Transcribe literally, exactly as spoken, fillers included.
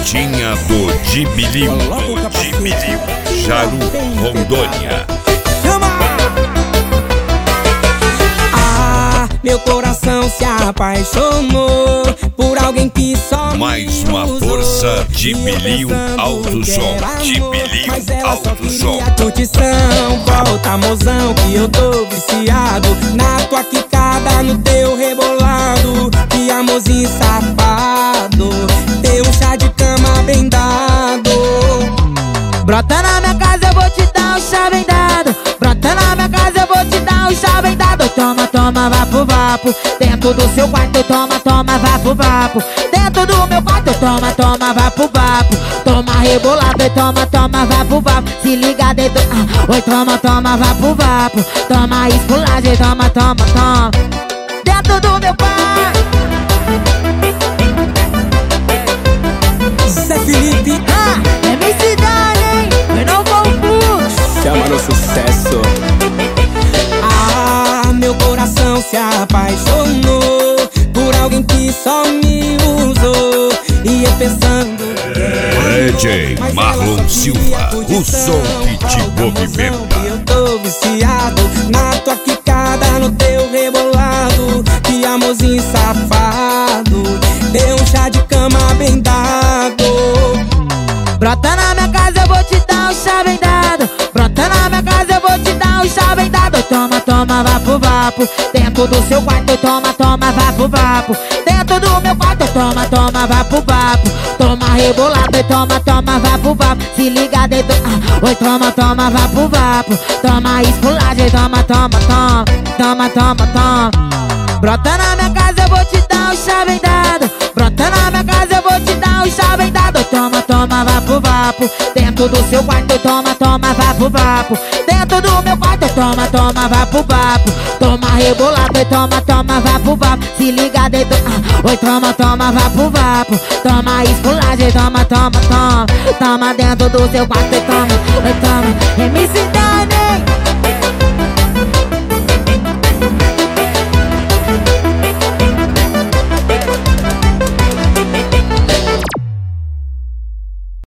Motinha do Dibiliu, Dibiliu, Jaru, Rondônia. Ah, meu coração se apaixonou por alguém que só Mais uma força, Dibiliu Alto Som, Dibiliu Alto Som. Curtição, volta mozão que eu tô viciado na tua quicada, no teu rebolado. Que amorzinho safado, teu chá de cama bem dado. Brota na minha casa, eu vou te dar um chá bem dado. Brota na minha casa, eu vou te dar um chá bem dado. Toma, toma, vapo, vapo. Dentro do seu quarto, toma, toma, vapo, vapo. Dentro do meu quarto, toma, toma, vapo, vapo. Toma rebolado, e toma, toma, vapo, vapo. Se liga dentro, ah, oi, toma, toma, vapo, vapo. Toma esculagem, toma, toma, toma. Dentro do meu quarto. Zé Felipe, ah, é minha cidade, hein? Eu não vou puxo. chama no sucesso. Ah, meu coração se apaixonou por alguém que só me usou. E eu pensando D J Marlon Silva, o som que te movimenta. Eu tô viciado na tua quicada, no teu rebolado. Que amorzinho safado, deu um chá de cama bem dado. Brota na minha casa, eu vou te dar um chá bem dado. Brota na minha casa, eu vou te dar um chá bem dado. Toma, toma, vapo, vapo. Dentro do seu quarto, toma, toma, vapo, vapo. Dentro do meu quarto, toma, toma, vapo, vapo. Toma rebolado, e toma, toma, vapo, vapo. Se liga dentro, ah, oi, toma, toma, vapo, vapo. Toma esculagem, toma, toma, toma. Toma, toma, toma. Brota na minha casa, eu vou te dar um chá bem dado. Brota na minha casa, eu vou te dar um chá bem dado. Toma, toma, vapo, vapo. Dentro do seu quarto, toma, toma, vapo, vapo. Dentro do meu quarto, toma, toma, vapo, vapo. Toma rebolado, e toma, toma, vapo, vapo. Se liga dentro, ah, oi, toma, toma, vapo, vapo. Toma esculagem, toma, toma, toma. Toma dentro do seu quarto, e toma, oi, toma. M C